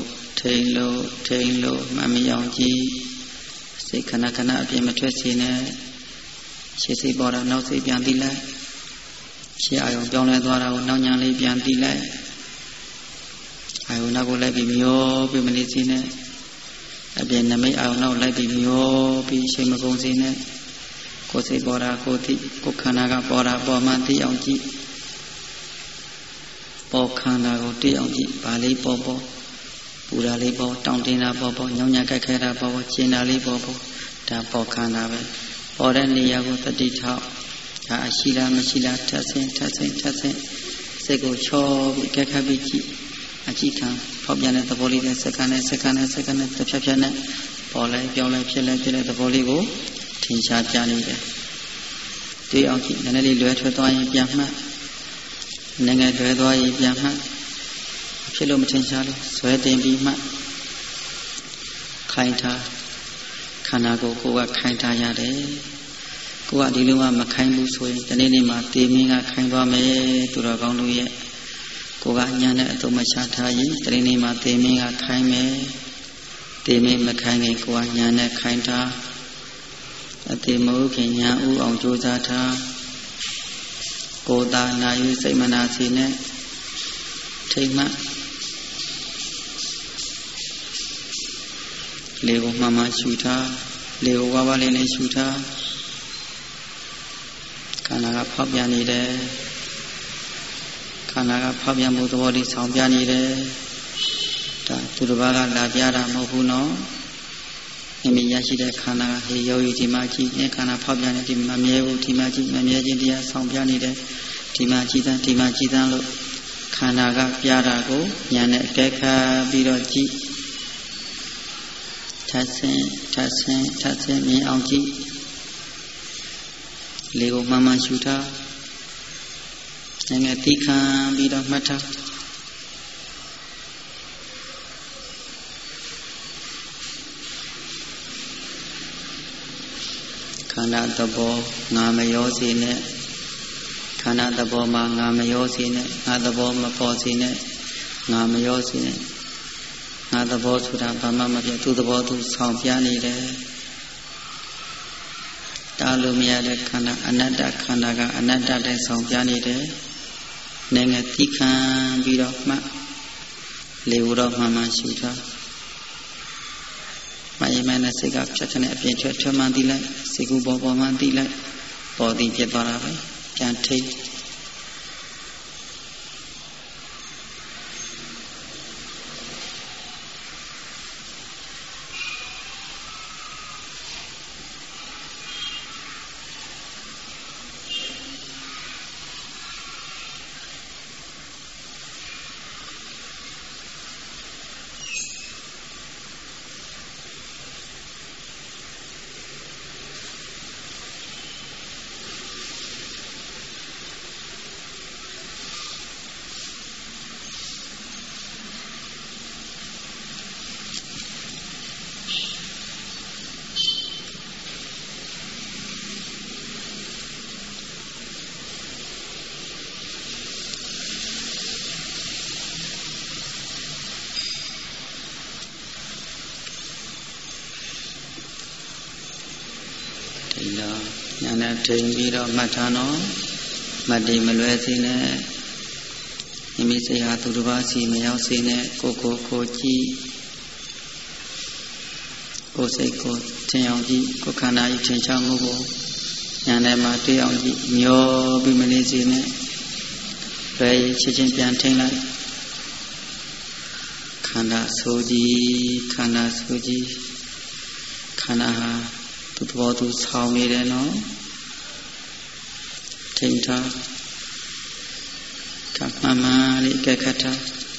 လို့မမယောင်ကြည့်စိတ်ခဏခဏအပြင်မထွက်စေနဲ့ရှေ့စိတ်ပေါ်တာနောက်စိတ်ပြန်သိလိုက်ရှေ့အာယုံပြောင်းလဲသွားတာကိုနောက်ညာလေးပြန်သိလိုက်အာယုံနောက်ကိုလိုက်ပြီးမျောပြီးမနေစေနဲ့အပြင်နမိတ်အာယုံနောက်လိုက်ပြီးမျောပြီးရှိမကုန်စေနဲ့ကိုယ်စိတ်ပေါ်တာကိုသိကိုယ်ခန္ဓာကပေါ်တာပေါ်မှသိအောင်ကြည့်ပေါ်ခန္ဓာကိုသိအောင်ကြည့်ဗာလေးပေါ်ပူတာလေးပေါ်တောင့်တင်းတာပေါ်ညောင်းညာကြိုက်ခဲတာပေါ်ကျင်တာလေးပေါ်ဒါပေါ်ခန္ဓာပဲပေါ်တဲ့နေရာကိုတတိထောက်ဒါအရှိလားမရှိလားထပ်ဆင်းစိတ်ကိုချောပြီးကြက်ခတ်ပြီးကြည့်အကြည့်ခံဖောက်ပြန်တဲ့သဘောလေးနဲ့စက္ကန့်နဲ့တစ်ဖြတ်ဖြတ်နဲ့ပေါ်လိုက်ပြောင်းလိုက်ဖြစ်လိုက်တဲ့သဘောလေးကိုထင်ရှားပြနေတယ်တွေ့အောင်ကြည့်နည်းနည်းလေးလွယ်ထွက်သွားရင်ပြန်မှတ်နည်းငယ်လွယ်သွားရင်ပြန်မှတ်ဖြစ်လို့မထင်ရှားလို့ဇွဲတင်ပြီးမှခိုင်းထားခန္ဓာကိုယ်ကခိုင်းထားရတယ်ကိုကဒီလိုမှမခိုင်းဘူးဆိုရင်ဒီနေ့မှတေမင်းကခိုင်းသွားမယ်သူတော်ကောင်းတို့ရဲ့ကိုကညာနဲ့အတုံးမချထားရင်ဒီနေ့မှတေမင်းကခိုင်းမယ်တေမင်းမခိုင်းရင်ကိုကညာနဲ့ခိုင်းထားအတိမဟုတ်ခင်ညာဥအောင်ကြိုးစားထားကိုယ်သာနာယူစိတ်မနာစီနဲ့ထိတ်မှလေကိုမှမှရှုထားလေကိုဝါးဝါးလေးနဲ့ရှုထားခန္ဓာကဖောက်ပြန်နေတယ်ခန္ဓာကဖောက်ပြန်မှုသဘောလေးဆောင်ပြနေတယ်ဒါသူတစ်ပါးကလာပြတာမဟုတ်ဘူးနော်မိမိရရှိတဲ့ခန္ဓာဟေယောယီဒီမှာကြည့်ခန္ဓာဖောက်ပြန်နေဒီမှာမြဲဘူးဒီမှာကြည့်မမြဲခြင်းတရားဆောင်ပြနေတယ်ဒီမှာကြည်သန်းလို့ခန္ဓာကပြတာကိုညာနဲ့အကဲခါပြီးတော့ကြည့်ထပ်ဆင်းမြင်အောင်ကြည့်လေကိုမှန်မှန်ရှုထားငယ်တိခံပြီးတော့မှတ်ထားခန္ဓာသဘောငါမရောစေနဲ့ခန္ဓာသဘောမှာငါမရောစေနဲ့ငါသဘောမပေါ်စေနဲ့ငါမရောစေနဲ့ငါသဘောဆိုတာဘာမှမပြသူသဘောသူဆောင်ပြနေတယ်တားလို့မရတဲ့ခန္ဓာအနတ္တခန္ဓာကအနတ္တတဲ့ဆောင်ပြနေတယ်နိုင်ငံတိခံပြီးတော့မှလေဝတော့မှန်မှန်ရှုထား Mai mana sega pchakane apin chwa man ti lai siku bo man ti lai bo ti piet twa ta be pyan thai ညာနဲ့ထိန်ပြီးတော့မှတ်ထားနော်မတ်တိမလွဲစေနဲ့မိမိစိတ်ဟာသူတစ်ပါးစီမရောက်စေနဲ့ကိုကြည့်ကိုစိတ်ကိုထင်အောင်ကြည့်ကိုခန္ဓာကြီးထင်ရှားမှုကိုညာနဲ့မှတွေ့အောင်ကြည့်မျောပြီးမနေစေနဲ့လွယ်ချင်းချင်းပြန်ထိန်လိုက်ခန္ဓာဆိုကြည့်ခန္ဓာဆိုကြည့်ခန္ဓာဟာသူ့ဘောသူဆောင်းနေတယ်နော်ထိန်ထားကမ္မလေးကခထ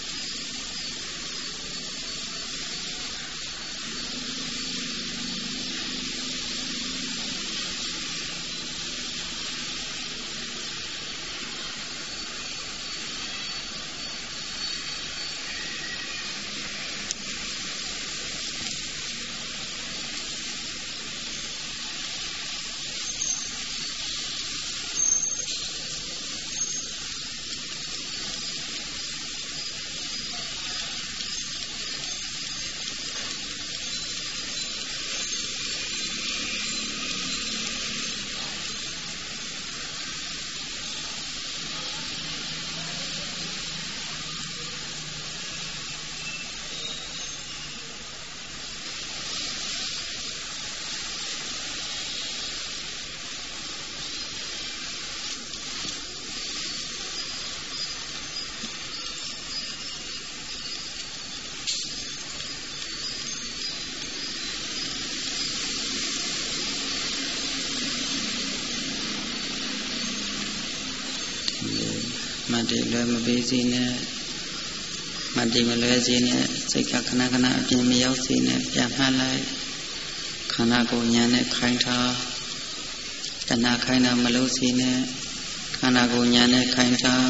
မတ်တိလွယ်မပေးစေနဲ့မတ်တိမလွယ်စေနဲ့စိတ်ကခဏခဏအပြင်မရောက်စေနဲ့ပြန်မှတ်လိုက်ခန္ဓာကိုယ်ညာနဲ့ခိုင်းထားတဏှာခိုင်းတာမလို့စေနဲ့ခန္ဓာကိုယ်ညာနဲ့ခိုင်းထား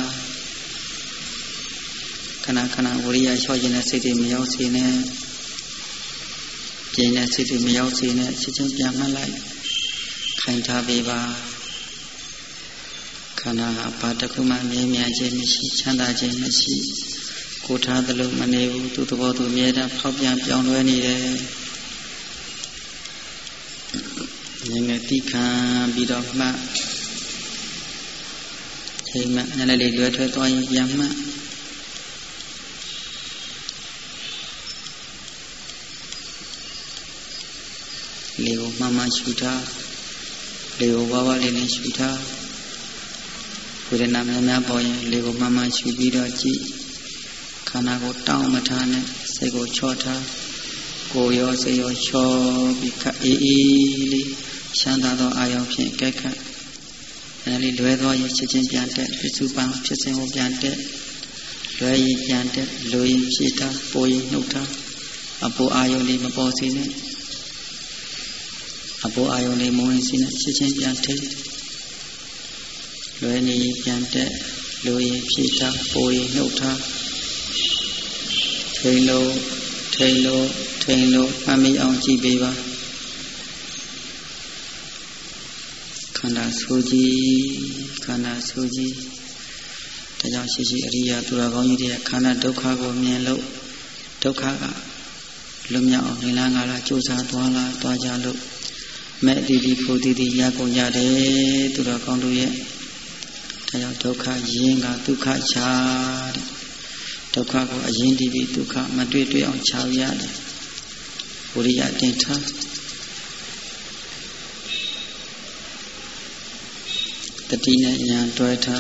ခဏခဏဝိရိယလျှော့ခြင်းနဲ့စိတ်တွေမရောက်စေနဲ့ပြင်းတဲ့စိတ်တွေမရောက်စေနဲ့ချက်ချင်းပြန်မှတ်လိုက်ခိုင်းထားပေးပါခန္ဓာဟာဘာတစ်ခုမှမြဲမြံခြင်းမရှိချမ်းသာခြင်းမရှိကိုထားသလိုမနေဘူးသူ့သဘောသူအမြဲတမ်းဖောက်ပြန်ပြောင်းလဲနေတယ်ငယ်ငယ်တိခံပြီးတော့မှချိန်မှနည်းနည်းလေးလွယ်ထွေးသွားရင်ပြန်မှလေကိုမှမှရှုထားလေကိုဝါဝလေးလေးရှုထားဝေဒနာများပေါ်ရင်လေကိုမှမှရှုပြီးတော့ကြည့်ခန္ဓာကိုတောင်းမထားနဲ့စိတ်ကိုချော့ထားကိုယ်ရောစိတ်ရောချော့ပြီးခပ်အေးအေးလေးချမ်းသာသောအာရုံဖြင့်ကဲခတ်အဲဒီလွယ်သွားရင်ချက်ချင်းပြန်တက်ပစ္စုပန်ဖြစ်စဉ်ကိုပြန်တက်လွယ်ရင်ပြန်တက်လိုရင်ဖြည့်ထားပိုရင်နှုတ်ထားအပေါ်အာရုံလေးမပေါ်စေနဲ့အပေါ်အာရုံလေးမဝင်စေနဲ့ချက်ချင်းပြန်ထိလွယ်နေပြန်တက်လိုရင်ဖြည့်ထားပိုရင်နှုတ်ထားထိန်လို့မှတ်မိအောင်ကြည့်ပေးပါခန္ဓာဆိုကြည့်ဒါကြောင့်ရှိအရိယာသူတော်ကောင်းကြီးတွေခန္ဓာဒုက္ခကိုမြင်လို့ဒုက္ခကလွတ်မြောက်အောင်နိလန်းကလာကြိုးစားသွားကြလို့မဲ့အတီးဖို့တီးရကုန်ရတယ်သူတော်ကောင်းတို့ရဲ့ဒါကြောင့်ဒုက္ခရင်းကဒုက္ခချတဲ့ဒုက္ခကိုအရင်တည်ပြီးဒုက္ခမတွေ့အောင်ချရတယ် Uriya Dinta Tatina Yan Doita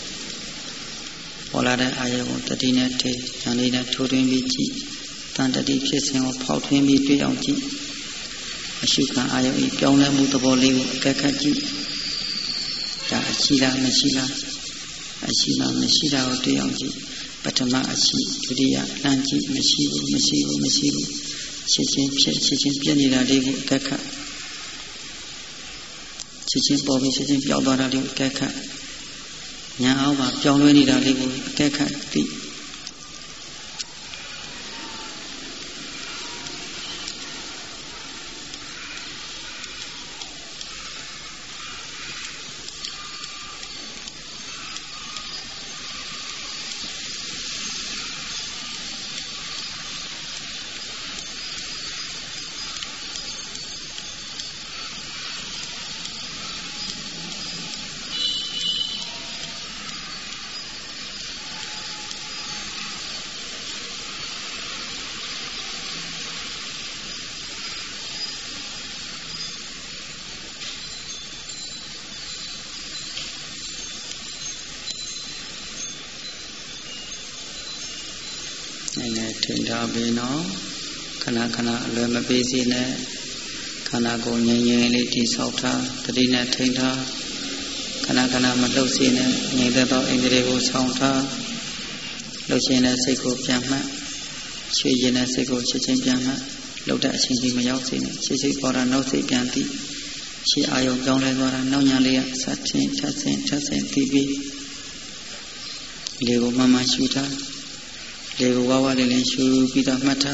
Olada Ayago Tatina Te Yanina Turin Vici Tantati Kissing or Poutin Vici Yonji Ashuka Ayo Yona Mutaboli Kakaji Da Achila Mashila Ashima Mashila or Deonji Batama Ashi Tudia Lanji Mashiru Chichin Pianina Devu Kaka Chichin Bobby Chichin Piabara Devu Kaka Now Pianini Devu Kaka Tinda Bino, Kanakana, Lema Bizine, Kanako Nyangi, Sauta, Tadina Tinda, Kanakana Matosine, Nidato Indrego Sauta, Lucina Seco Piama, Chijina Seco Chichin Piama, Loda Chinti Mayosin, Chichi Ora Nosi Pianti, Chi Ayo Gongora, Nonalia, Satin, Tassin, TV, Lego Mama Shuta. Lego Wawa Lilin Shu Pita Mata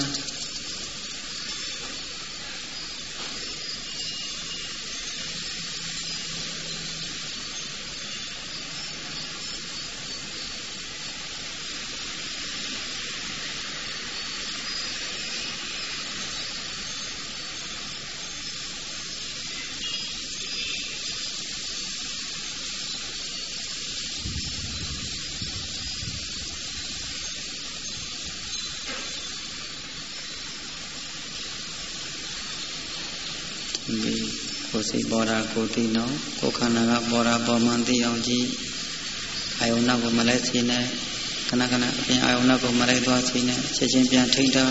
Kosi Bora Kotino, Kokanaga Bora Bomanti Yonji, Iona go Malesine, Kanakana, Iona go Maledwasine, Chechin Pian Tinta,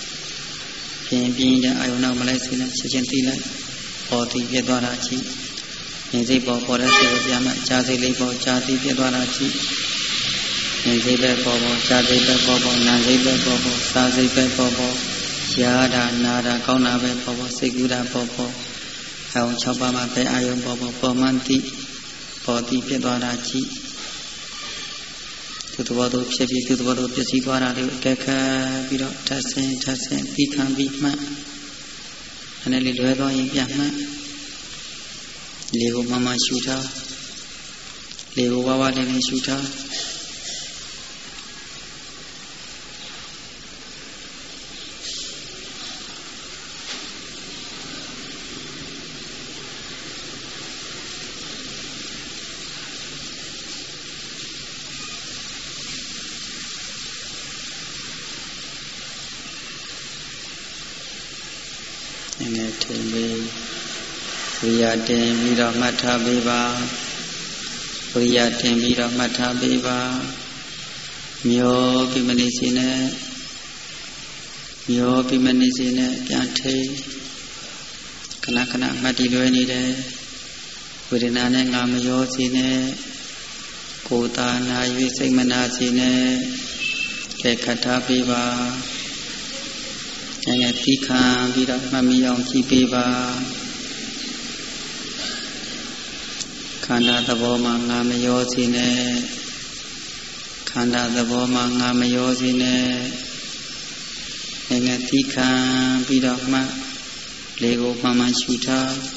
Pian Iona Malesine, Chechin Tila, or the Piedwarachi, Nizibo Porasi Yama, Chazi Libo, Chati Piedwarachi, Nizibe Bobo, Chazi Bobo, Nazibe Bobo, Sazibe Bobo, Yada Nada, Konabe Bobo, Segura Bobo. How Chabama Pe Ayon Bobo Pomanti Poti Piedwarachi to the water Chepi to the water Pesiguara Kaka Biro Tassin Pican Bigma and a little Edo in Yama Lego Mama Shooter Lego Wawa Living Shooter Priyatin Vira Mata Beba Priyatin Vira Mata Beba Myo Pimanisine Piante Kanakana Mati Luenide Virinane Ngamayo Sine Kota Na Yusimana Sine Kekata Beba Tika Vira Mamiyon Kibeba Kanda the Boma Ngamayosine Kanda the Boma Ngamayosine Negatika Bidama Lego Mama Shuta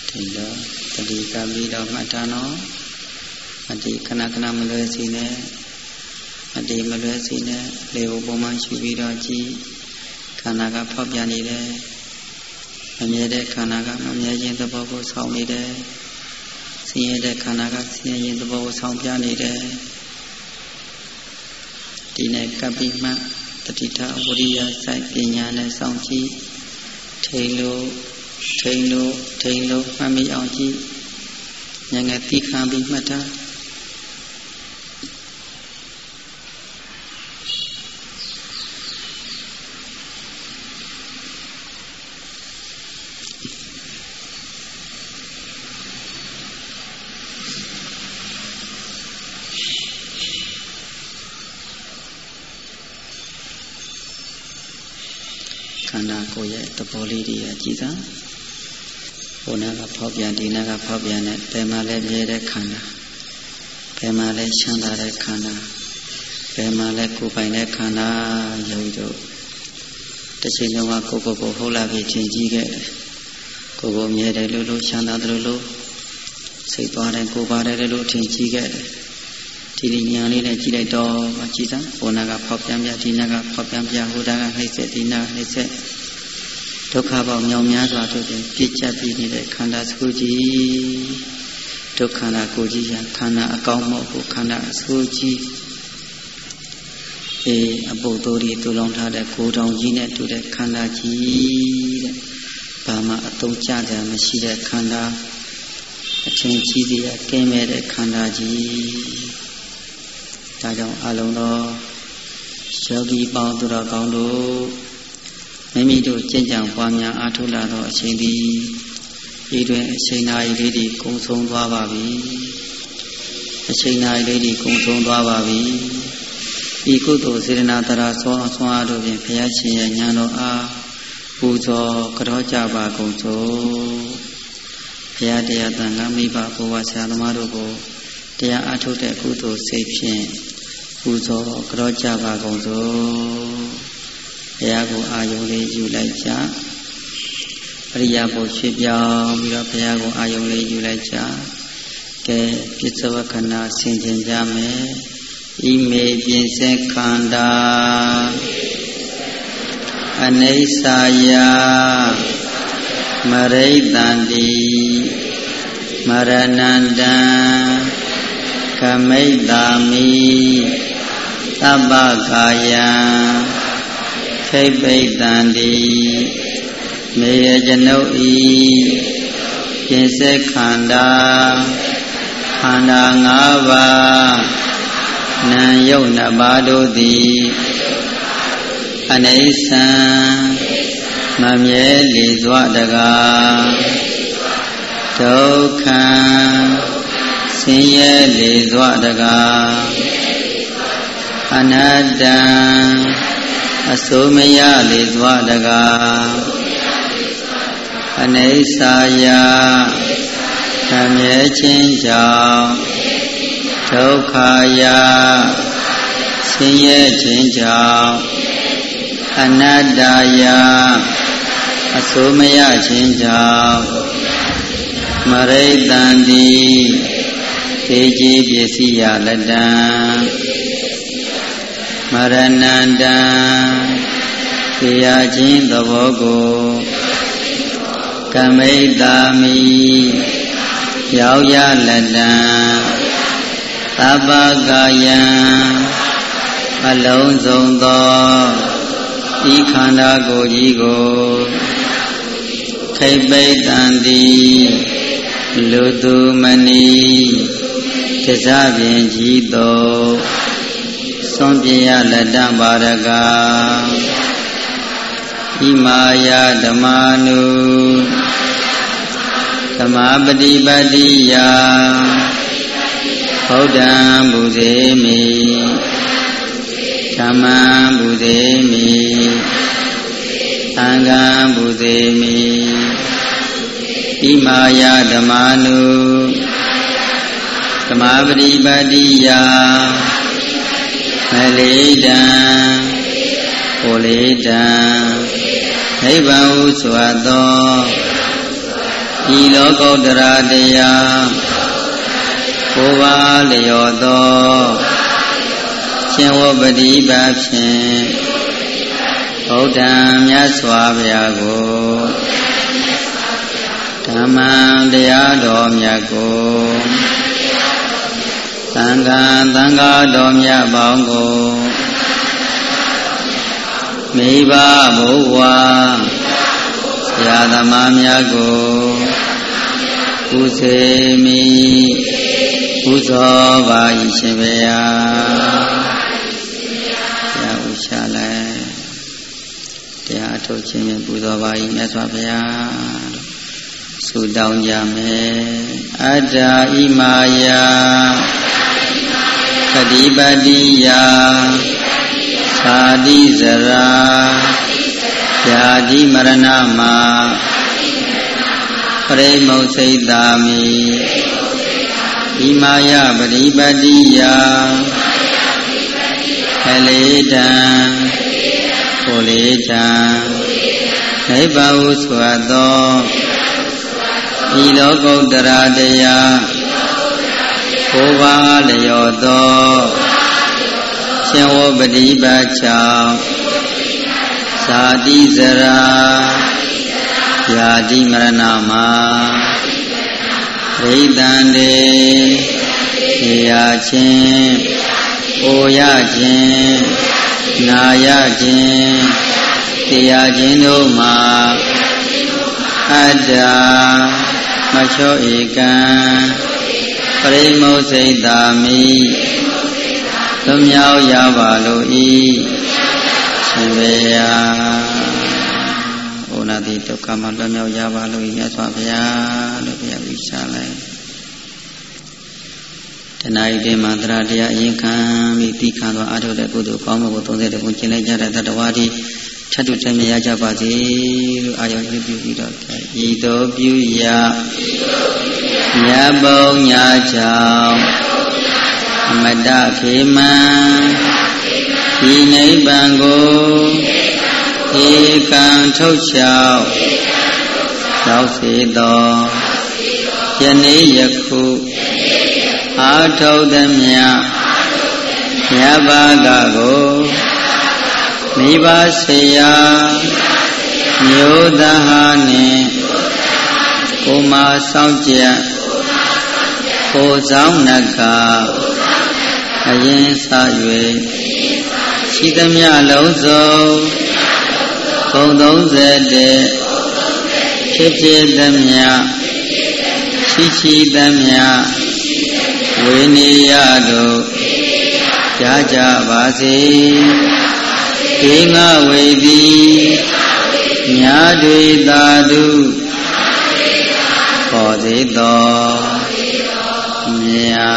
ဒီတော့တတိကပြီးတော့မှတ်ထားနော်အတိခဏခဏမလွဲစီနဲ့အတိမလွဲစီနဲ့လေကိုပုံမှန်ရှုပြီးတော့ကြည်ခန္ဓာကဖောက်ပြန်နေတယ်မမြဲတဲ့ခန္ဓာကမမြဲခြင်းသဘောကိုဆောင်နေတယ်ဆင်းရဲတဲ့ခန္ဓာကဆင်းရဲခြင်းသဘောကိုဆောင်ပြနေတယ်ဒီနဲ့ကပ်ပြီးမှတတိထဝရိယစိုက်ပညာနဲ့ဆောင်ကြည့်ထိန်လို့မှတ်မိအောင်ကြည့်ဉာဏ်နဲ့သိခံပြီးမှတ်ထားခန္ဓာကိုယ်ရဲ့သဘောလေးတွေကြည်စားဘုနာကဖောက်ပြန်ဒီနာကဖောက်ပြန်တဲ့ဘယ်မှာလဲမြဲတဲ့ခန္ဓာဘယ်မှာလဲချမ်းသာတဲ့ခန္ဓာဘယ်မှာလဲကိုယ်ပိုင်တဲ့ခန္ဓာယောဂီတို့တစ်ချိန်လုံးကကိုဟုတ်လာပြီထင်ကြီးခဲ့တယ်ကိုမြဲတယ်လို့ချမ်းသာတယ်လို့စိတ်သွားတယ်ကိုပါတယ်လို့ထင်ကြီးခဲ့တယ်ဒီဉာဏ်လေးနဲ့ကြည့်လိုက်တော့ကြည်စားဘုနာကဖောက်ပြန်ပြဒီနာကဖောက်ပြန်ပြဟိုတာကနှိမ့်ဆက်ဒီနာနှိမ့်ဆက်ဒုက္ခပေါင်းမြောင်များစွာတို့ပြင်ပြည့်ကျပ်ပြီးနေတဲ့ခန္ဓာစကုကြီးဒုက္ခနာကိုကြီးရခန္ဓာအကောင်းမဟုတ်ဘူးခန္ဓာအဆိုးကြီးအပုပ်တော်ဒီတူလောင်ထားတဲ့ကိုယ်တောင်ကြီးနဲ့တူတဲ့ခန္ဓာကြီးတဲ့ဘာမှအတုံးကျကြမရှိတဲ့ခန္ဓာအချင်းကြီးစီကင်းမဲ့တဲ့ခန္ဓာကြီးဒါကြောင့်အလုံးတော်ယောဂီပေါင်းသူတော်ကောင်းတို့မိမိတို့ကျင့်ကြံပွားများအားထုတ်လာသောအချိန်ဒီတွင်အချိန်နာရီလေးတွေကုံဆုံးသွားပါပြီအချိန်နာရီလေးတွေကုံဆုံးသွားပါပြီဤကုသိုလ်စေတနာတရားဆွမ်းအားတို့ဖြင့်ဘုရားရှင်ရဲ့ဉာဏ်တော်အားပူဇော်ကြောကြပါကုန်သောဘုရားတရားသံဃာမိဘဘုရားဆရာသမားတို့ကိုတရားအားထုတ်တဲ့ကုသိုလ်စိတ်ဖြင့်ပူဇော်ကြောကြပါကုန်သောဘုရားကိုအာယုံလေးယူလိုက်ကြအရိယာဘုရွှေ့ပြောင်းပြီးတော့ဘုရားကိုအာယုံလေးယူလိုက်ကြကဲပစ္စဝခဏဆင်ခြင်ကြမယ်ဤမေပြင်စက်ခန္ဓာအနိစ္စယမရိတန္တိမရဏန္တံကမိတ္တာမိသဗ္ဗကာယံခိပိတ္တန္တိမေယကျွန်ုပ်ဤပြင်စက်ခန္ဓာခန္ဓာ၅ပါးနာယုတ်နှစ်ပါးတို့သည်အနိစ္စံမမြဲလေစွာတကားဒုက္ခဆင်းရဲလေစွာတကားအနတ္တအစိုးမရလေစွာတကားအနိစ္စယမမြဲခြင်းကြောင့်ဒုက္ခယဆင်းရဲခြင်းကြောင့်အနတ္တယအစိုးမရခြင်းကြောင့်မရိတန္တိသေကြီးပစ္စည်းယလက်တံမရဏန္တံသေရခြင်းသဘောကိုကမိတ္တာမိရောက်ရလက်တံသဗ္ဗကာယံအလုံးစုံသောဤခန္ဓာကိုယ်ကြီးကိုခိပိတ္တန္တိလူသူမနီတစ္ဆဖြင့်ကြီးသောသွန်ပြရလက်တံပါရကဣမာယဓမ္မာနုဓမ္မပฏิပတ်တိယဗုဒ္ဓံဘုဇေမိဓမ္မံဘုဇေမိသံဃံဘုဇေမိဣမာယဓမ္မာနုဓမ္မပฏิပတ်တိယမလေတံဟောလေတံနိဗ္ဗာန်ဟုဆိုသောဤလောကုတ္တရာတရားကိုးပါးလျော်သောရှင်ဝပတိပတ်ဖြင့်ဘုဒ္ဓံမြတ်စွာဘုရားကိုဓမ္မံတရားတော်မြတ်ကိုသံဃာတော်မြတ်ပေါင်းကိုမိဘဘုရားဆရာသမားများကိုကုသေမိပူဇော်ပါ၏ရှင်ဘုရားဥချလိုက်တရားအထုတ်ခြင်းဖြင့်ပူဇော်ပါ၏မြတ်စွာဘုရားဆုတောင်းကြမယ်အတ္တဣမာယသတိပတ္တိယသာတိဇရာญาတိမရဏမှာပရိမုတ်စိတ်တာမိဣမာယပရိပတ္တိယအလေတံကိုလေတံနိဗ္ဗာန်ဟုဆိုသောဤလောကုတ္တရာတရားကိုးပါးလျော်သောရှင်ဝပတိပတ်ကြောင့်ဇာတိဇရာญาတိမရဏမှာရိတံတေနေရခြင်းအိုရခြင်းနာရခြင်းတရားခြင်းတို့မှာအတ္တမချောဧကံပရိမုတ်စိတ်တာမိလွတ်မြောက်ရပါလို့ဤရှင်ဘုရားဩနာတိဒုက္ခမှလွတ်မြောက်ရပါလို့ဤမြတ်စွာဘုရားလို့ဘုရားဥချလိုက်တဏှာဤတေမန္တရာတရားအရင်ခံပြီးတိခံသောအာထုတဲ့ကုသိုလ်ကောင်းမှုကို30ခုကျင့်လိုက်ကြတဲ့တတ္တဝါဒီထတ်တုတမြရကြပါစေလို့အာယုံပြုပြီးတော့ဤသို့ပြုရမြတ်ဘုံညာကြောင့်အမတခေမံဤနိဗ္ဗာန်ကိုဧကံထုတ်လျှောက်ရောက်စေသောယနေ့ယခုအာထုတ်သမျှမြတ်ဘာကကိုမိဘဆေယမျိုးသားဟာနှင့်ကိုမဆောင်ကြကိုဆောင်နကအရင်စ၍ရှိသမျှလုံးစုံဘုံ30ဖြစ်ဖြစ်သမျှရှိသမျှဝိနည်းရတို့ကြားကြပါစေေငါဝေသည်ညာတွေသာဓုပေါ်သေးသောမြာ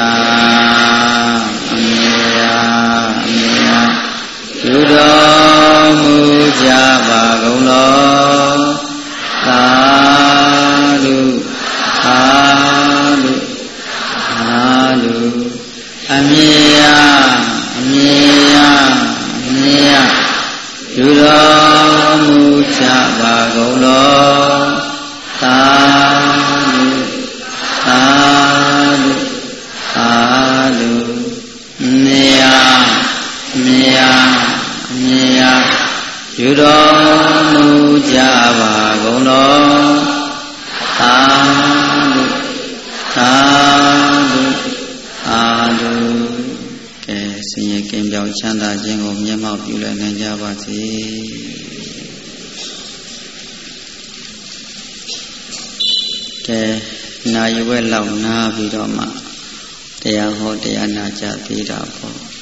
ပြုတော်မူကြပါကုန်လောသာဓုသာဓုသာဓုအမြဲပြုတော်မူကြပါကုန်လောသာဓုသာဓုသာဓုမြာပြုတော်မူကြပါကုန်လောသာဓုသာဓုသာဓုကဲဆင်းရဲကင်းပြောင်းချမ်းသာခြင်းကိုမျက်မှောက်ပြုလည်နိုင်ကြပါစေကဲနာယဝဲလောက်နာပြီးတော့မှတရားဟောတရားနာကြသေးတာပေါ့